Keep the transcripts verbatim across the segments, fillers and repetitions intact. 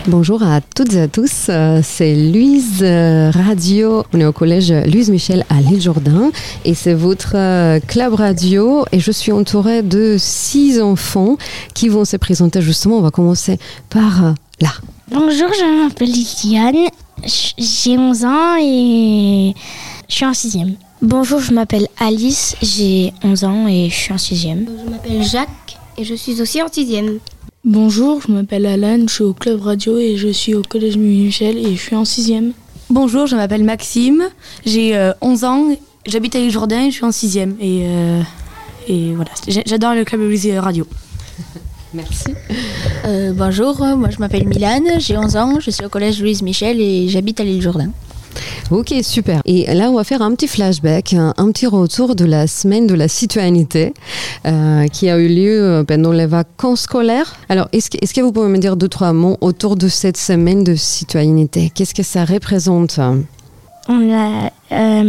Bonjour à toutes et à tous, c'est Louise Radio, on est au collège Louise Michel à l'Île Jourdain et c'est votre club radio et je suis entourée de six enfants qui vont se présenter justement. On va commencer par là. Bonjour, je m'appelle Liliane, j'ai onze ans et je suis en sixième. Bonjour, je m'appelle Alice, j'ai onze ans et je suis en sixième. Je m'appelle Jacques et je suis aussi en sixième. Bonjour, je m'appelle Alan, je suis au club radio et je suis au collège Michel et je suis en sixième. Bonjour, je m'appelle Maxime, j'ai euh, onze ans, j'habite à l'Île Jourdain et je suis en sixième. Et, euh, et voilà, j'adore le club radio. Merci. Euh, bonjour, moi je m'appelle Milane, j'ai onze ans, je suis au collège Louise Michel et j'habite à l'Île Jourdain. Ok, super. Et là, on va faire un petit flashback, un, un petit retour de la semaine de la citoyenneté euh, qui a eu lieu pendant les vacances scolaires. Alors, est-ce que, est-ce que vous pouvez me dire deux, trois mots autour de cette semaine de citoyenneté? Qu'est-ce que ça représente? On a euh,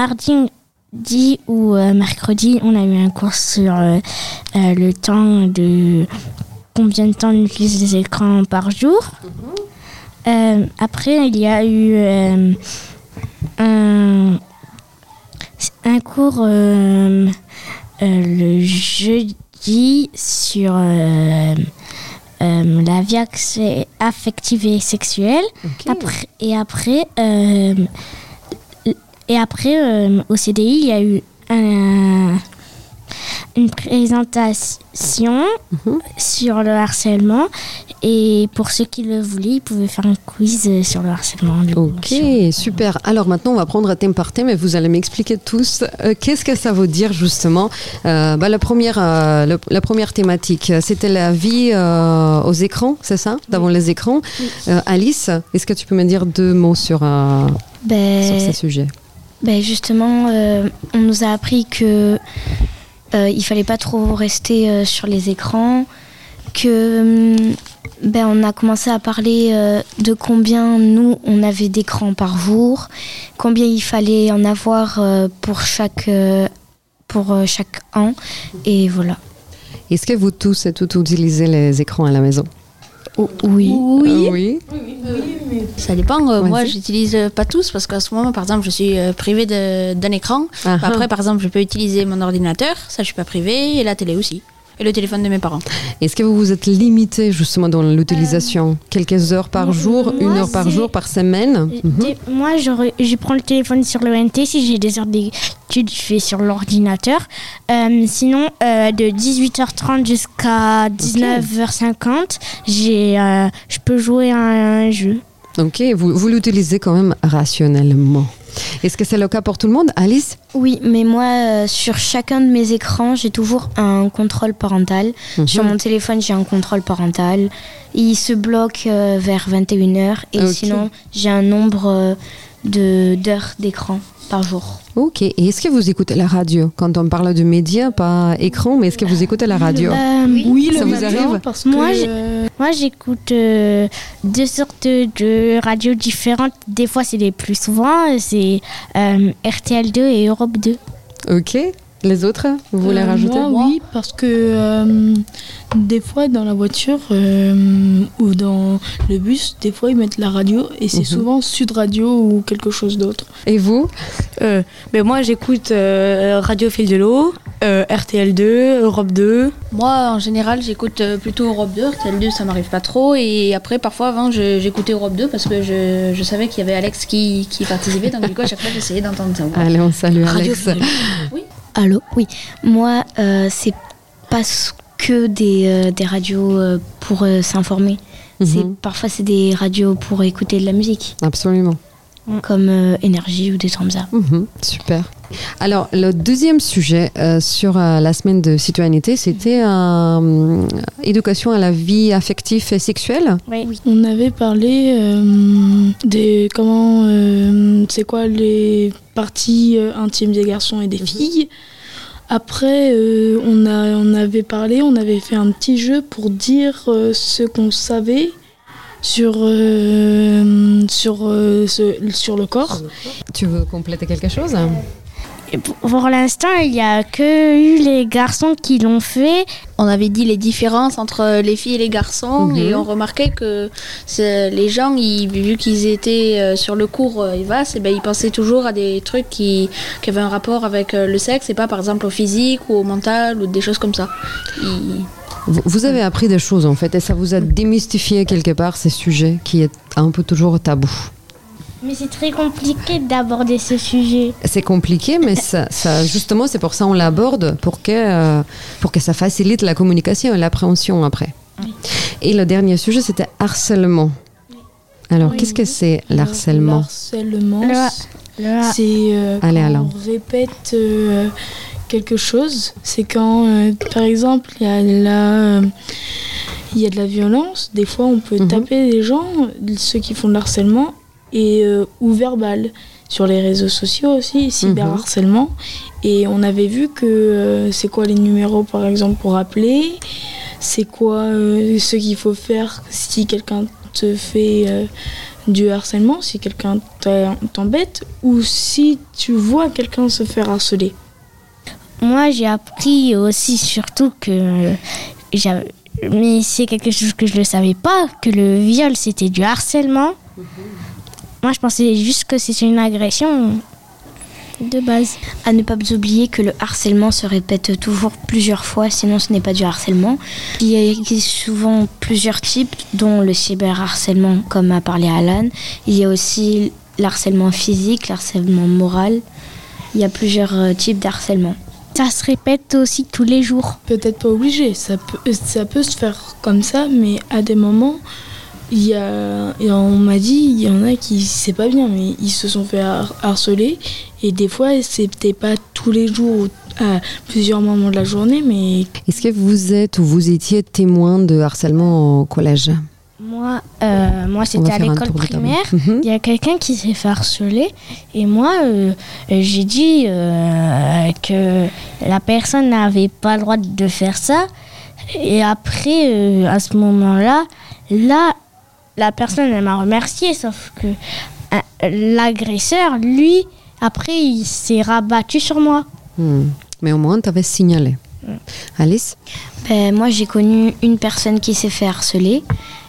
mardi ou euh, mercredi, on a eu un cours sur euh, euh, le temps de combien de temps on utilise les écrans par jour. Mm-hmm. Euh, après, il y a eu euh, un, un cours euh, euh, le jeudi sur euh, euh, la vie affective et sexuelle. Okay. Après, et après, euh, et après euh, au C D I, il y a eu un, une présentation mm-hmm. sur le harcèlement. Et pour ceux qui le voulaient, ils pouvaient faire un quiz sur le harcèlement. Ok, super. Alors maintenant, on va prendre thème par thème et vous allez m'expliquer tous euh, qu'est-ce que ça veut dire justement. Euh, bah, la, première, euh, le, la première thématique, c'était la vie euh, aux écrans, c'est ça? Devant oui. les écrans. Oui. Euh, Alice, est-ce que tu peux me dire deux mots sur, euh, ben, sur ce sujet? Ben justement, euh, on nous a appris qu'il euh, ne fallait pas trop rester euh, sur les écrans, que... Euh, Ben, on a commencé à parler euh, de combien nous on avait d'écrans par jour, combien il fallait en avoir euh, pour chaque euh, pour euh, chaque an et voilà. Est-ce que vous tous et toutes utilisez les écrans à la maison? Oh, oui. Oui. Euh, oui. oui, oui. Ça dépend. Euh, moi, j'utilise pas tous parce qu'en ce moment, par exemple, je suis euh, privée de, d'un écran. Uh-huh. Après, par exemple, je peux utiliser mon ordinateur, ça je suis pas privée, et la télé aussi. Et le téléphone de mes parents. Est-ce que vous vous êtes limité justement dans l'utilisation? euh, Quelques heures par jour, moi, une heure par jour, par semaine? mm-hmm. Moi, je, je prends le téléphone sur le N T. Si j'ai des heures d'études, je fais sur l'ordinateur. Euh, sinon, euh, de dix-huit heures trente jusqu'à dix-neuf heures cinquante, okay. j'ai, euh, je peux jouer à un jeu. Ok, vous, vous l'utilisez quand même rationnellement. Est-ce que c'est le cas pour tout le monde, Alice? Oui, mais moi, euh, sur chacun de mes écrans, j'ai toujours un contrôle parental. Mm-hmm. Sur mon téléphone, j'ai un contrôle parental. Il se bloque euh, vers vingt et une heures. Et okay. sinon, j'ai un nombre euh, de, d'heures d'écran par jour. Ok. Et est-ce que vous écoutez la radio? Quand on parle de médias, pas écran, mais est-ce que vous écoutez la radio? euh, Oui, oui ça le vous arrive? Parce que moi, j'ai, moi, j'écoute euh, deux sortes de radios différentes. Des fois, c'est les plus souvent, c'est euh, R T L deux et Europe deux. Ok. Les autres, vous voulez euh, rajouter? Moi, oui, parce que euh, des fois dans la voiture euh, ou dans le bus, des fois ils mettent la radio et c'est mm-hmm. souvent Sud Radio ou quelque chose d'autre. Et vous? euh, ben Moi j'écoute euh, Radio Fil de l'eau, euh, R T L deux, Europe deux. Moi en général j'écoute plutôt Europe deux, R T L deux ça m'arrive pas trop et après parfois avant je, j'écoutais Europe deux parce que je, je savais qu'il y avait Alex qui, qui participait donc du coup à chaque fois j'essayais d'entendre ça. Allez, on salue Alex. Oui. Allô, oui. Moi, euh, c'est pas que des, euh, des radios euh, pour euh, s'informer. Mm-hmm. C'est, parfois, c'est des radios pour écouter de la musique. Absolument. Comme euh, Énergie ou des trucs comme ça. Mm-hmm. Super. Alors, le deuxième sujet euh, sur euh, la semaine de citoyenneté, c'était euh, éducation à la vie affective et sexuelle. Oui. oui. On avait parlé euh, des comment, euh, c'est quoi les parties euh, intimes des garçons et des mm-hmm. filles. Après, euh, on, a, on avait parlé, on avait fait un petit jeu pour dire euh, ce qu'on savait sur, euh, sur, euh, ce, sur le corps. Tu veux compléter quelque chose ? Et pour pour l'instant, il n'y a que eu les garçons qui l'ont fait. On avait dit les différences entre les filles et les garçons Mhm. et on remarquait que c'est- les gens, ils- vu qu'ils étaient euh, sur le cours euh, EVAS, eh ben, ils pensaient toujours à des trucs qui, qui avaient un rapport avec euh, le sexe et pas par exemple au physique ou au mental ou des choses comme ça. Ils- Vous, vous avez appris des choses en fait et ça vous a démystifié quelque part ces sujets qui est un peu toujours tabou. Mais c'est très compliqué d'aborder ce sujet. C'est compliqué, mais ça, ça- justement, c'est pour ça qu'on l'aborde, pour que, euh, pour que ça facilite la communication et l'appréhension après. Et le dernier sujet, c'était harcèlement. Alors, Oui. qu'est-ce que c'est Le l'harcèlement? harcèlement, Le- c'est- Le- c'est euh, Allez, quand Alain. on répète euh, quelque chose. C'est quand, euh, par exemple, il y a la... euh, il y a de la violence. Des fois, on peut Mhm. taper des gens, ceux qui font de l'harcèlement, et, euh, ou verbal. Sur les réseaux sociaux aussi, cyberharcèlement. Et on avait vu que euh, c'est quoi les numéros, par exemple, pour appeler. C'est quoi euh, ce qu'il faut faire si quelqu'un te fait euh, du harcèlement, si quelqu'un t'a- t'embête, ou si tu vois quelqu'un se faire harceler. Moi, j'ai appris aussi surtout que... j'avais- Mais c'est quelque chose que je ne savais pas, que le viol, c'était du harcèlement. Moi, je pensais juste que c'était une agression de base. À ne pas oublier que le harcèlement se répète toujours plusieurs fois, sinon ce n'est pas du harcèlement. Il y a souvent plusieurs types, dont le cyberharcèlement, comme a parlé Alan. Il y a aussi l'harcèlement physique, l'harcèlement moral. Il y a plusieurs euh, types d'harcèlement. Ça se répète aussi tous les jours. Peut-être pas obligé, ça peut, ça peut se faire comme ça, mais à des moments, il y a, et on m'a dit, il y en a qui, c'est pas bien, mais ils se sont fait har- harceler, et des fois, c'était pas tous les jours, à plusieurs moments de la journée, mais Est-ce que vous êtes ou vous étiez témoin de harcèlement au collège? Moi, euh, moi On c'était va à faire un l'école tour de table. primaire. Mhm. Il y a quelqu'un qui s'est fait harceler et moi, euh, euh, j'ai dit euh, que la personne n'avait pas le droit de faire ça. Et après, euh, à ce moment-là, là, la personne, elle m'a remercié, sauf que euh, l'agresseur, lui, après, il s'est rabattu sur moi. Hmm. Mais au moins, tu avais signalé. Alice? Ben, moi, j'ai connu une personne qui s'est fait harceler.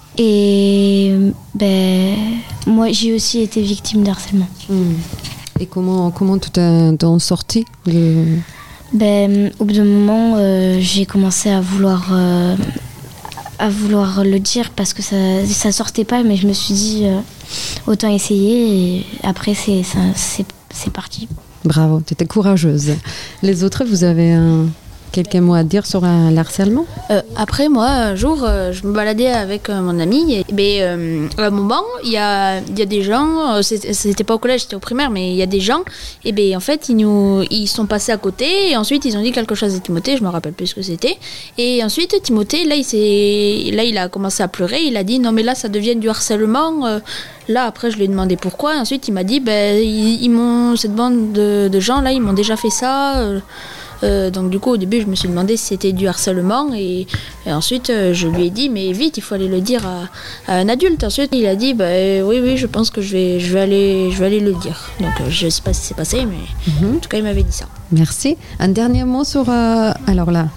Et ben, moi, j'ai aussi été victime d'harcèlement. Hmm. Et comment, comment tu t'es t'en sorti de... Ben, au bout d'un moment, euh, j'ai commencé à vouloir, euh, à vouloir le dire parce que ça, ça sortait pas, mais je me suis dit euh, autant essayer. Et après, c'est, ça, c'est, c'est parti. Bravo, tu étais courageuse. Les autres, vous avez un... quelques mots à dire sur euh, l'harcèlement? Euh, après, moi, un jour, euh, je me baladais avec euh, mon ami. Et, ben, euh, à un moment, il y a, il y a des gens, euh, c'était, c'était pas au collège, c'était au primaire, mais il y a des gens, et ben, en fait, ils, nous, ils sont passés à côté. Et ensuite, ils ont dit quelque chose à Timothée, je me rappelle plus ce que c'était. Et ensuite, Timothée, là, il, s'est, là, il a commencé à pleurer. Il a dit non, mais là, ça devient du harcèlement. Euh, là, après, je lui ai demandé pourquoi. Et ensuite, il m'a dit ben, ils, ils m'ont, cette bande de, de gens, là, ils m'ont déjà fait ça. Euh, Euh, donc du coup au début je me suis demandé si c'était du harcèlement et, et ensuite euh, je lui ai dit mais vite il faut aller le dire à, à un adulte. Ensuite il a dit bah, euh, oui oui je pense que je vais, je vais, aller, je vais aller le dire. Donc euh, je sais pas si c'est passé mais Mhm. en tout cas il m'avait dit ça. Merci. Un dernier mot sur... euh, Alors là.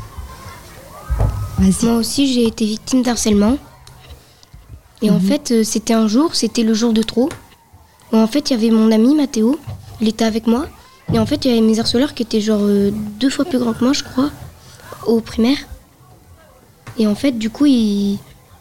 Vas-y. Moi aussi, j'ai été victime d'harcèlement. Et en fait, euh, c'était un jour, c'était le jour de trop. Où en fait, il y avait mon ami Mathéo, il était avec moi. Et en fait, il y avait mes harceleurs qui étaient genre euh, deux fois plus grands que moi, je crois, au primaire. Et en fait, du coup, ils,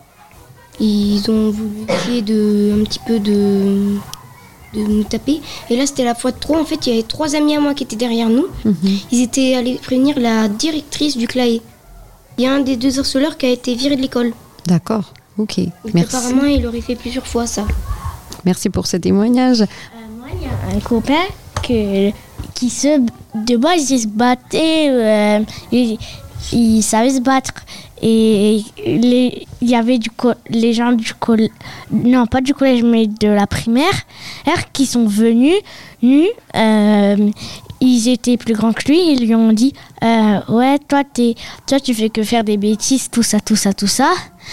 ils ont voulu essayer de, un petit peu de, de nous taper. Et là, c'était la fois de trop. En fait, il y avait trois amis à moi qui étaient derrière nous. Mhm. Ils étaient allés prévenir la directrice du C L A E. Il y a un des deux harceleurs qui a été viré de l'école. D'accord. Ok. Donc, Merci. apparemment, il aurait fait plusieurs fois ça. Merci pour ce témoignage. Moi, il y a un copain que, qui se... De base, il se battait, euh, il, il savait se battre. Et les, il y avait du co- les gens du collège, non pas du collège, mais de la primaire, qui sont venus, nus, euh, ils étaient plus grands que lui, ils lui ont dit euh, ouais, toi, t'es, toi tu fais que faire des bêtises, tout ça, tout ça, tout ça.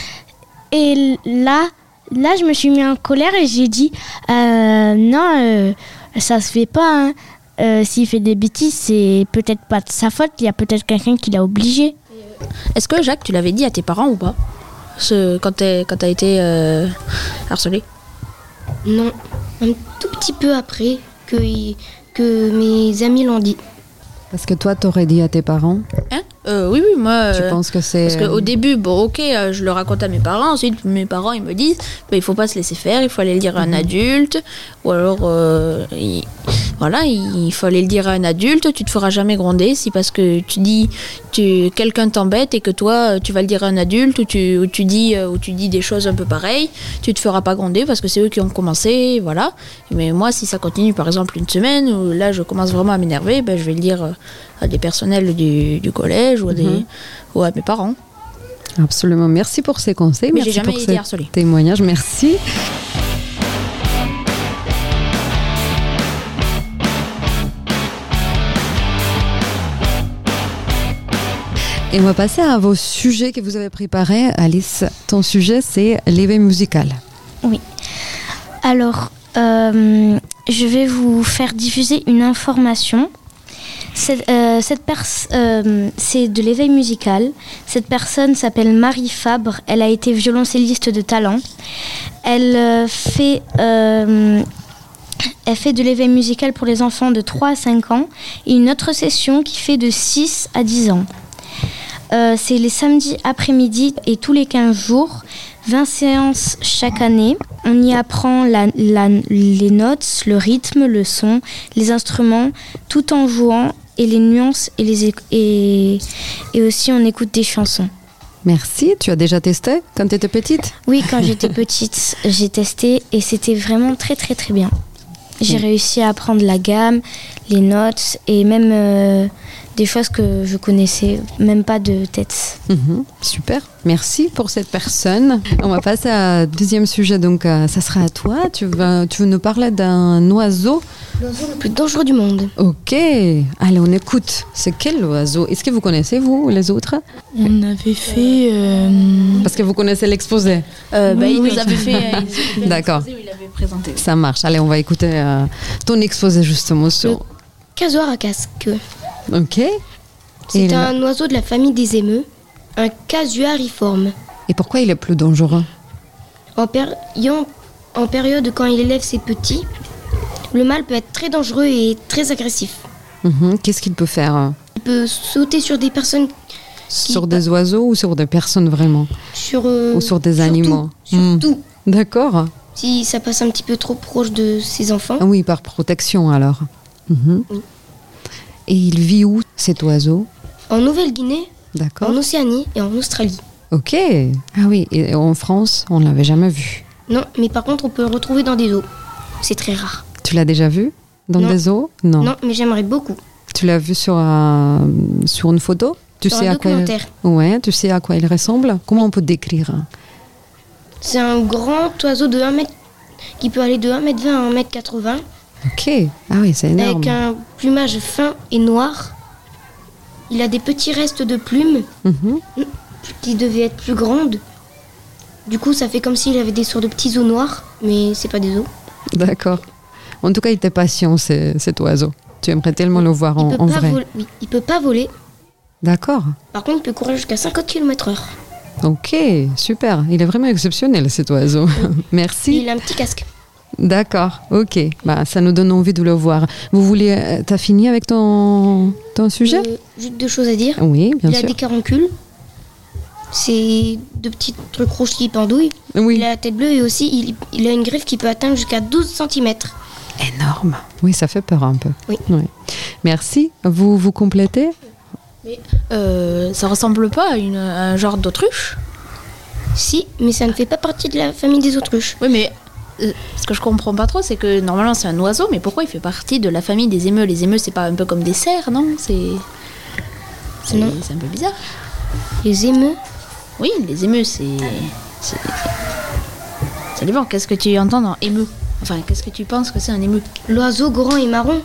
Et là, là je me suis mis en colère et j'ai dit euh, non, euh, ça se fait pas, hein. euh, s'il fait des bêtises, c'est peut-être pas de sa faute, il y a peut-être quelqu'un qui l'a obligé. Est-ce que Jacques, tu l'avais dit à tes parents ou pas Ce, quand t'es, quand t'as été euh, harcelé? Non, un tout petit peu après que, que mes amis l'ont dit. Parce que toi, t'aurais dit à tes parents. Hein euh, Oui, oui, moi... Tu euh, penses que c'est... Parce qu'au début, bon, ok, euh, je le raconte à mes parents. Ensuite, mes parents, ils me disent, bah, il faut pas se laisser faire, il faut aller le dire à un adulte. Ou alors, euh, il, voilà, il faut aller le dire à un adulte. Tu te feras jamais gronder si parce que tu dis, tu, quelqu'un t'embête et que toi, tu vas le dire à un adulte ou tu, ou tu dis, euh, ou tu dis des choses un peu pareilles, tu te feras pas gronder parce que c'est eux qui ont commencé, voilà. Mais moi, si ça continue, par exemple, une semaine où là, je commence vraiment à m'énerver, ben, je vais le dire euh, à des personnels du, du collège ou à, des, Mhm. ou à mes parents. Absolument. Merci pour ces conseils. Mais Merci j'ai jamais pour été ces harcelée. témoignages. Merci. Et on va passer à vos sujets que vous avez préparés. Alice, ton sujet, c'est l'éveil musical. Alors, euh, je vais vous faire diffuser une information. Cette, euh, cette pers- euh, c'est de l'éveil musical. Cette personne s'appelle Marie Fabre. Elle a été violoncelliste de talent. Elle euh, fait, euh, elle fait de l'éveil musical pour les enfants de trois à cinq ans et une autre session qui fait de six à dix ans. Euh, c'est les samedis après-midi et tous les quinze jours, vingt séances chaque année. On y apprend la, la, les notes, le rythme, le son, les instruments, tout en jouant et les nuances et, les, éc- et, et aussi on écoute des chansons. Merci. Tu as déjà testé quand tu étais petite? Oui, quand j'étais petite, j'ai testé et c'était vraiment très très très bien. J'ai Mm. réussi à apprendre la gamme, les notes et même euh, des choses que je connaissais même pas de tête. Mhm, super, merci pour cette personne. On va passer à deuxième sujet, donc euh, ça sera à toi. Tu veux, tu veux nous parler d'un oiseau? L'oiseau le plus dangereux du monde. Ok, allez, on écoute. C'est quel oiseau? Est-ce que vous connaissez, vous, les autres? On avait fait. euh, Parce que vous connaissez l'exposé. Euh, bah, Oui, il oui. nous avait fait, euh, il nous avait fait un D'accord. exposé où il avait présenté. Ça marche. Allez, on va écouter euh, ton exposé justement sur... Casoar à casque. Ok. Et, C'est là- un oiseau de la famille des émeux, un casuariforme. Et pourquoi il est plus dangereux? En, péri- en période quand il élève ses petits, le mâle peut être très dangereux et très agressif. Mhm, qu'est-ce qu'il peut faire euh, Il peut sauter sur des personnes, sur des oiseaux ou sur des personnes vraiment? sur, euh, Ou sur des sur animaux? tout, sur Hmm. tout. D'accord. Si ça passe un petit peu trop proche de ses enfants. Ah oui, par protection alors. Mhm. Oui. Et il vit où cet oiseau? En Nouvelle-Guinée, D'accord. en Océanie et en Australie. Ok. Ah oui, et en France, on ne l'avait jamais vu. Non, mais par contre, on peut le retrouver dans des eaux. C'est très rare. Tu l'as déjà vu dans Non. des eaux? Non. Non, mais j'aimerais beaucoup. Tu l'as vu sur, un- sur une photo? Tu Sur sais un à quoi il... documentaire. Ouais, tu sais à quoi il ressemble? Comment on peut décrire? C'est un grand oiseau de un mètre qui peut aller de un mètre vingt à un mètre quatre-vingts, Ok. Ah oui, c'est énorme. avec un plumage fin et noir. Il a des petits restes de plumes Mhm. qui devaient être plus grandes. Du coup, ça fait comme s'il avait des sortes de petits os noirs, mais c'est pas des os. D'accord. En tout cas, il était patient, c'est- cet oiseau. Tu aimerais tellement le voir en, Il peut en pas vrai. voler. Oui, il peut pas voler. D'accord. Par contre, il peut courir jusqu'à cinquante kilomètres heure. Ok, super. Il est vraiment exceptionnel, cet oiseau. Merci. Il a un petit casque. D'accord, ok. Bah, ça nous donne envie de le voir. Vous voulez... euh, T'as fini avec ton, ton sujet? Euh, juste deux choses à dire. Oui, bien Il a sûr. des caroncules. C'est de petits trucs rouges qui pendouillent. Oui, Il a la tête bleue et aussi il, il a une griffe qui peut atteindre jusqu'à douze centimètres. énorme. Oui, ça fait peur un peu. Oui. Merci. Vous vous complétez? Euh, ça ressemble pas à, une, à un genre d'autruche? Si, mais ça ne fait pas partie de la famille des autruches. Oui, mais euh, ce que je comprends pas trop, c'est que normalement c'est un oiseau, mais pourquoi il fait partie de la famille des émeux? Les émeux, c'est pas un peu comme des cerfs, non? C'est c'est Non. c'est un peu bizarre. Les émeux, Oui, les émeux, c'est c'est- ça dépend. Qu'est-ce que tu entends dans émeu? Enfin, qu'est-ce que tu penses que c'est un émeu? l'oiseau grand et marron.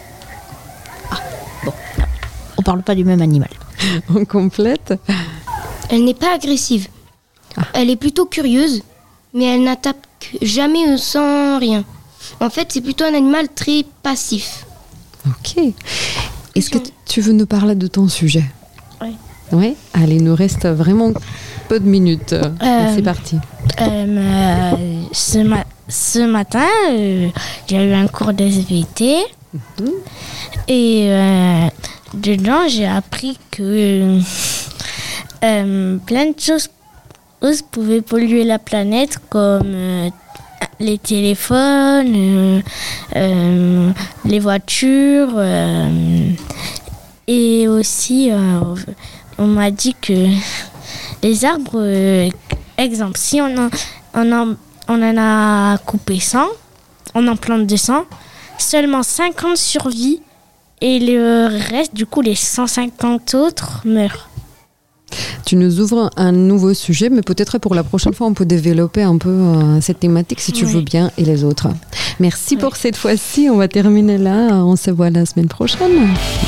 On parle pas du même animal. On complète? Elle n'est pas agressive. Elle est plutôt curieuse, mais elle n'attaque jamais sans rien. En fait, c'est plutôt un animal très passif. Ok. Est-ce que tu veux nous parler de ton sujet? Oui. Oui. Allez, il nous reste vraiment peu de minutes. Euh, C'est parti. Euh, euh, ce, ma- ce matin, euh, j'ai eu un cours de S V T. Mm-hmm. Et euh, dedans, j'ai appris que euh, plein de choses pouvaient polluer la planète, comme euh, les téléphones, euh, euh, les voitures. Euh, et aussi, euh, on m'a dit que les arbres, euh, exemple, si on en, on, en, on en a coupé cent, on en plante deux cents, seulement cinquante survivent et le reste, du coup, les cent cinquante autres meurent. Tu nous ouvres un nouveau sujet, mais peut-être pour la prochaine fois, on peut développer un peu euh, cette thématique, si tu oui. veux bien, et les autres. Merci oui. pour cette fois-ci. On va terminer là. On se voit la semaine prochaine.